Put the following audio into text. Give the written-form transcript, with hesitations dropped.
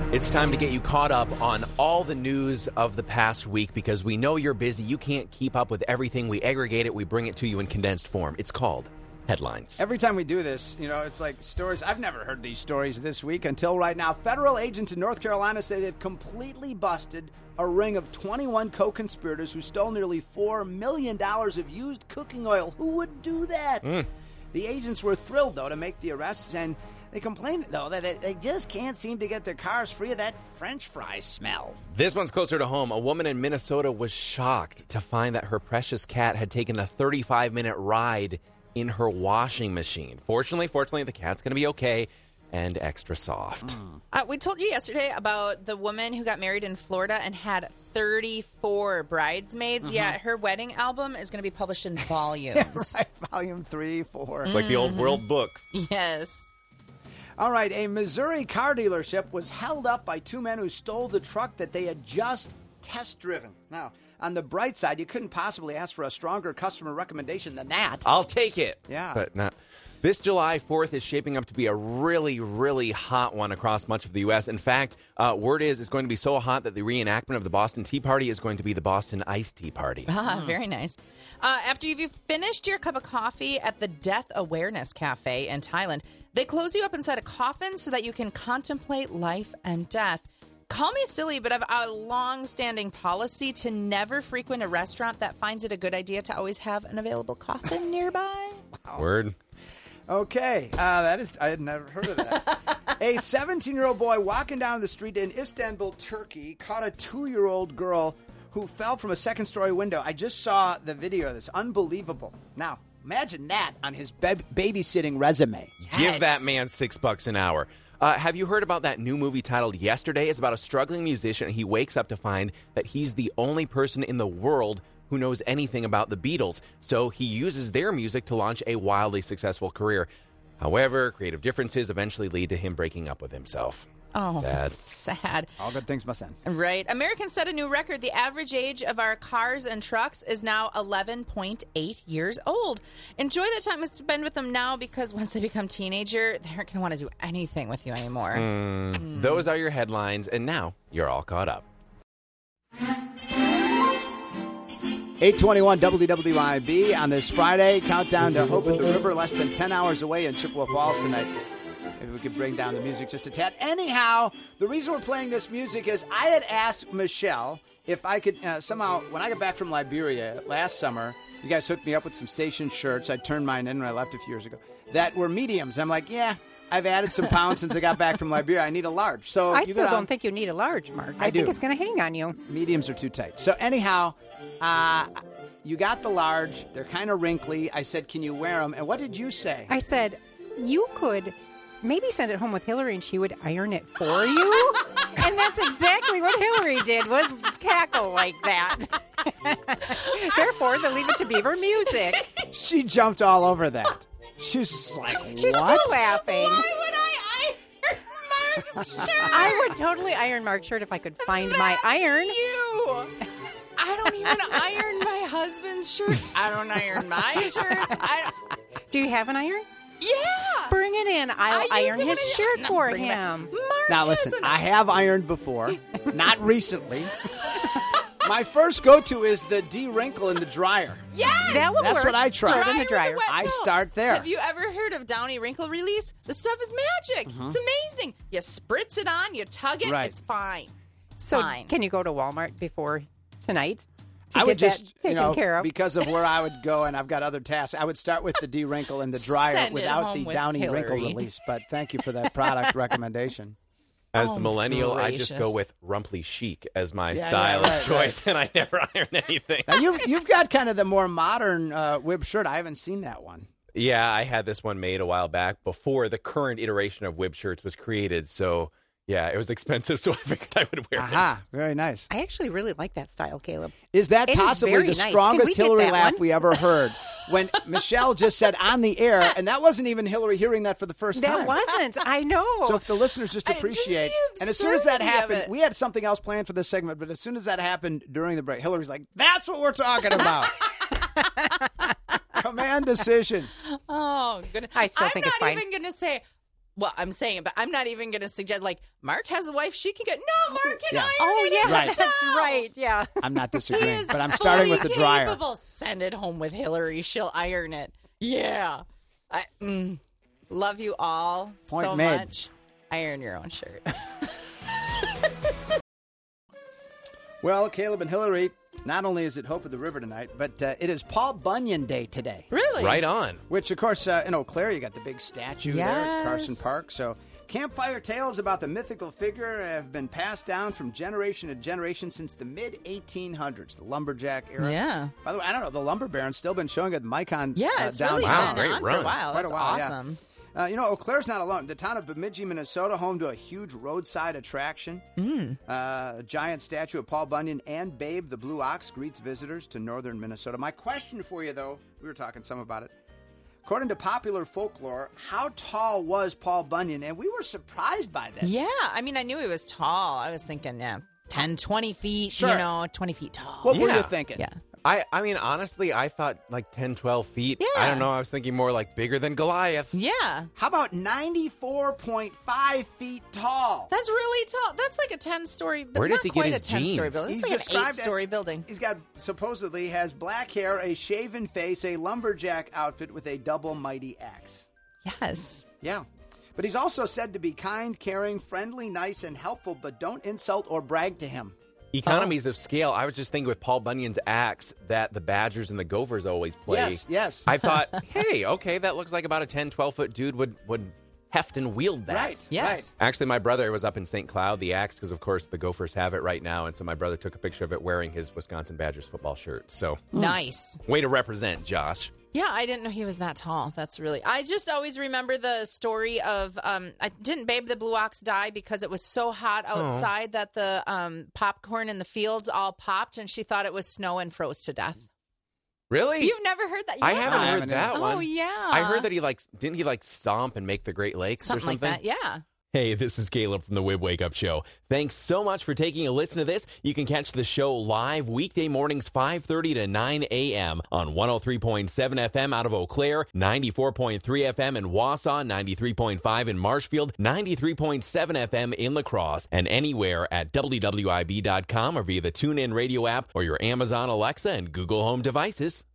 It's time to get you caught up on all the news of the past week because we know you're busy. You can't keep up with everything. We aggregate it. We bring it to you in condensed form. It's called Headlines. Every time we do this, it's like stories. I've never heard these stories this week until right now. Federal agents in North Carolina say they've completely busted a ring of 21 co-conspirators who stole nearly $4 million of used cooking oil. Who would do that? The agents were thrilled, though, to make the arrests, and they complain, though, that they just can't seem to get their cars free of that French fry smell. This one's closer to home. A woman in Minnesota was shocked to find that her precious cat had taken a 35-minute ride in her washing machine. Fortunately, the cat's going to be okay and extra soft. We told you yesterday about the woman who got married in Florida and had 34 bridesmaids. Yeah, her wedding album is going to be published in volumes. Right, volume 3, 4. It's like the old world books. Yes. All right, a Missouri car dealership was held up by two men who stole the truck that they had just test-driven. Now, on the bright side, you couldn't possibly ask for a stronger customer recommendation than that. I'll take it. Yeah. But not. This July 4th is shaping up to be a really, really hot one across much of the U.S. In fact, word is it's going to be so hot that the reenactment of the Boston Tea Party is going to be the Boston Iced Tea Party. Very nice. After you've finished your cup of coffee at the Death Awareness Cafe in Thailand, they close you up inside a coffin so that you can contemplate life and death. Call me silly, but I've a long-standing policy to never frequent a restaurant that finds it a good idea to always have an available coffin nearby. Wow. Word. Okay, I had never heard of that. A 17-year-old boy walking down the street in Istanbul, Turkey, caught a 2-year-old girl who fell from a second-story window. I just saw the video of this. Unbelievable. Now, imagine that on his babysitting resume. Yes. Give that man $6 an hour. Have you heard about that new movie titled Yesterday? It's about a struggling musician. He wakes up to find that he's the only person in the world who knows anything about the Beatles. So he uses their music to launch a wildly successful career. However, creative differences eventually lead to him breaking up with himself. Oh, sad. All good things must end. Right. Americans set a new record. The average age of our cars and trucks is now 11.8 years old. Enjoy the time to spend with them now because once they become teenager, they aren't going to want to do anything with you anymore. Those are your headlines, and now you're all caught up. 8:21 WWIB on this Friday. Countdown to Hope at the River, less than 10 hours away in Chippewa Falls tonight. Maybe we could bring down the music just a tad. Anyhow, the reason we're playing this music is I had asked Michelle if I could somehow, when I got back from Liberia last summer, you guys hooked me up with some station shirts. I turned mine in when I left a few years ago. That were mediums. I'm like, yeah, I've added some pounds since I got back from Liberia. I need a large. So I still don't think you need a large, Mark. I think it's going to hang on you. Mediums are too tight. So anyhow, you got the large. They're kind of wrinkly. I said, can you wear them? And what did you say? I said, you could maybe send it home with Hillary and she would iron it for you. And that's exactly what Hillary did, was cackle like that. Therefore, the Leave It to Beaver music. She jumped all over that. She's like, what? She's still laughing. Why would I iron Mark's shirt? I would totally iron Mark's shirt if I could find my iron. You. I don't even iron my husband's shirt. I don't iron my shirts. Do you have an iron? Yeah. Bring it in. I'll iron his shirt for him. Now, listen, I have ironed before. Not recently. My first go-to is the de-wrinkle in the dryer. Yes! That will That's work. what I try. Throw it in the dryer. I start there. Have you ever heard of Downy Wrinkle Release? The stuff is magic. It's amazing. You spritz it on, you tug it, Right. it's fine. It's So fine. can you go to Walmart before tonight? I would just, taken care of. because of where I would go and I've got other tasks, I would start with the de-wrinkle in the dryer Send it without home the with Downy Hillary. Wrinkle Release. But thank you for that product recommendation. As the millennial, I just gracious. go with Rumply Chic as my Yeah, style yeah, right, of choice, and I never iron anything. Now, you've got kind of the more modern Wib shirt. I haven't seen that one. Yeah, I had this one made a while back before the current iteration of Wib shirts was created. So, yeah, it was expensive, so I figured I would wear Aha, very nice. I actually really like that style, Caleb. Is that It is possibly very the nice. Can strongest we get Hillary that laugh one? we ever heard? When Michelle just said on the air, and that wasn't even Hillary hearing that for the first time. That wasn't. I know. So if the listeners just appreciate, the and as soon as that absurdity of happened, it. we had something else planned for this segment, but as soon as that happened during the break, Hillary's like, that's what we're talking about. Command decision. Oh, goodness. I still think it's fine. I'm not even going to say Well, I'm saying, but I'm not even going to suggest, like, Mark has a wife, she can get, no, Mark can iron it yeah, Right. himself. that's right. Yeah. I'm not He disagreeing, is but I'm starting with the fully dryer. capable. Send it home with Hillary. She'll iron it. Yeah. Love you all Point so made. much. Iron your own shirts. Well, Caleb and Hillary, not only is it Hope of the River tonight, but it is Paul Bunyan Day today. Really? Right on. Which, of course, in Eau Claire, you got the big statue there at Carson Yes. Park. So, campfire tales about the mythical figure have been passed down from generation to generation since the mid-1800s, the lumberjack era. Yeah. By the way, I don't know, the Lumber Baron's still been showing at the Micon Yeah, it's downtown. really Wow, been great on for run. a while. Quite a That's while, yeah. awesome. Eau Claire's not alone. The town of Bemidji, Minnesota, home to a huge roadside attraction. A giant statue of Paul Bunyan and Babe the Blue Ox greets visitors to northern Minnesota. My question for you, though, we were talking some about it. According to popular folklore, how tall was Paul Bunyan? And we were surprised by this. Yeah. I mean, I knew he was tall. I was thinking, 10, 20 feet, Sure. 20 feet tall. What were Yeah. you thinking? Yeah. I mean, honestly, I thought like 10, 12 feet. Yeah. I don't know. I was thinking more like bigger than Goliath. Yeah. How about 94.5 feet tall? That's really tall. That's like a 10-story building. Where does Not he get quite his a 10-story jeans? building. He's It's like an described 8-story building. He's got, supposedly, has black hair, a shaven face, a lumberjack outfit with a double mighty axe. Yes. Yeah. But he's also said to be kind, caring, friendly, nice, and helpful, but don't insult or brag to him. Economies of scale. I was just thinking with Paul Bunyan's axe that the Badgers and the Gophers always play. Yes. I thought, hey, okay, that looks like about a 10, 12-foot dude would heft and wield that. Right. Yes. Actually, my brother was up in St. Cloud, the axe, because, of course, the Gophers have it right now. And so my brother took a picture of it wearing his Wisconsin Badgers football shirt. So, Nice. way to represent, Josh. Yeah, I didn't know he was that tall. That's really. I just always remember the story of. Didn't Babe the Blue Ox die because it was so hot outside that the popcorn in the fields all popped, and she thought it was snow and froze to death. Really? You've never heard that? I Yeah. haven't heard haven't that either. one. Oh yeah. I heard that didn't he stomp and make the Great Lakes something or something? like that. Yeah. Hey, this is Caleb from the Wib Wake Up Show. Thanks so much for taking a listen to this. You can catch the show live weekday mornings 5:30 to 9 a.m. on 103.7 FM out of Eau Claire, 94.3 FM in Wausau, 93.5 in Marshfield, 93.7 FM in La Crosse, and anywhere at WWIB.com or via the TuneIn radio app or your Amazon Alexa and Google Home devices.